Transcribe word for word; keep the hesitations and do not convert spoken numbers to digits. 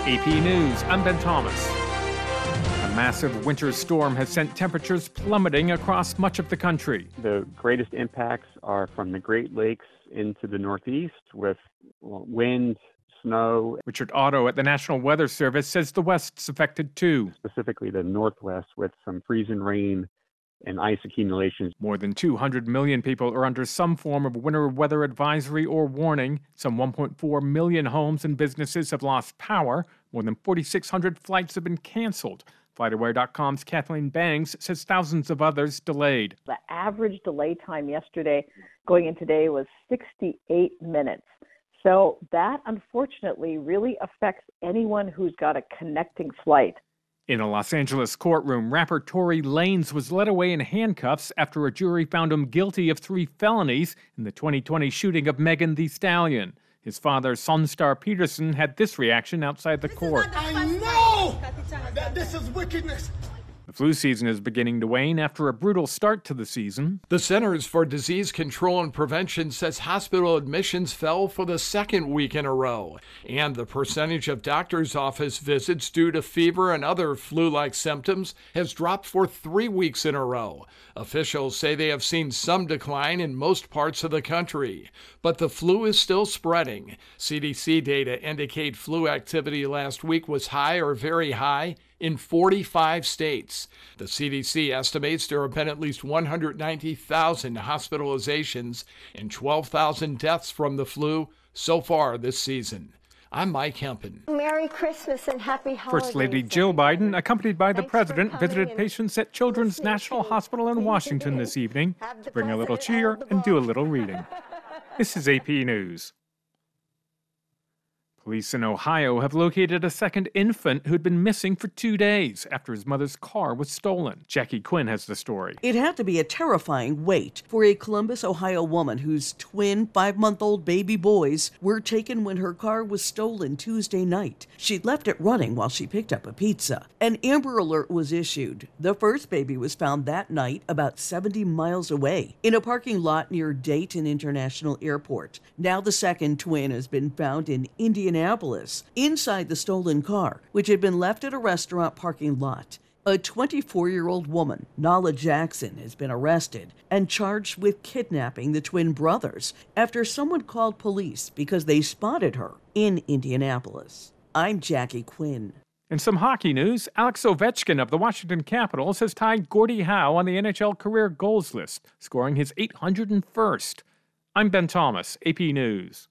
A P News, I'm Ben Thomas. A massive winter storm has sent temperatures plummeting across much of the country. The greatest impacts are from the Great Lakes into the Northeast with wind, snow. Richard Otto at the National Weather Service says the West's affected too. Specifically the Northwest with some freezing rain and ice accumulations. More than two hundred million people are under some form of winter weather advisory or warning. Some one point four million homes and businesses have lost power. More than forty-six hundred flights have been canceled. FlightAware dot com's Kathleen Bangs says thousands of others delayed. The average delay time yesterday going in today was sixty-eight minutes. So that, unfortunately, really affects anyone who's got a connecting flight. In a Los Angeles courtroom, rapper Tory Lanez was led away in handcuffs after a jury found him guilty of three felonies in the twenty twenty shooting of Megan Thee Stallion. His father, Sunstar Peterson, had this reaction outside the court. I know that this is wickedness. The flu season is beginning to wane after a brutal start to the season. The Centers for Disease Control and Prevention says hospital admissions fell for the second week in a row, and the percentage of doctor's office visits due to fever and other flu-like symptoms has dropped for three weeks in a row. Officials say they have seen some decline in most parts of the country, but the flu is still spreading. C D C data indicate flu activity last week was high or very high in forty-five states. The C D C estimates there have been at least one hundred ninety thousand hospitalizations and twelve thousand deaths from the flu so far this season. I'm Mike Hempen. Merry Christmas and happy holidays. First Lady Jill Biden, accompanied by the President, visited patients at Children's National Hospital in Washington this evening to bring a little cheer and do a little reading. This is A P News. Police in Ohio have located a second infant who'd been missing for two days after his mother's car was stolen. Jackie Quinn has the story. It had to be a terrifying wait for a Columbus, Ohio woman whose twin five-month-old baby boys were taken when her car was stolen Tuesday night. She'd left it running while she picked up a pizza. An Amber Alert was issued. The first baby was found that night about seventy miles away in a parking lot near Dayton International Airport. Now the second twin has been found in Indianapolis. Indianapolis, inside the stolen car, which had been left at a restaurant parking lot. A twenty-four-year-old woman, Nala Jackson, has been arrested and charged with kidnapping the twin brothers after someone called police because they spotted her in Indianapolis. I'm Jackie Quinn. In some hockey news, Alex Ovechkin of the Washington Capitals has tied Gordie Howe on the N H L career goals list, scoring his eight hundred first. I'm Ben Thomas, A P News.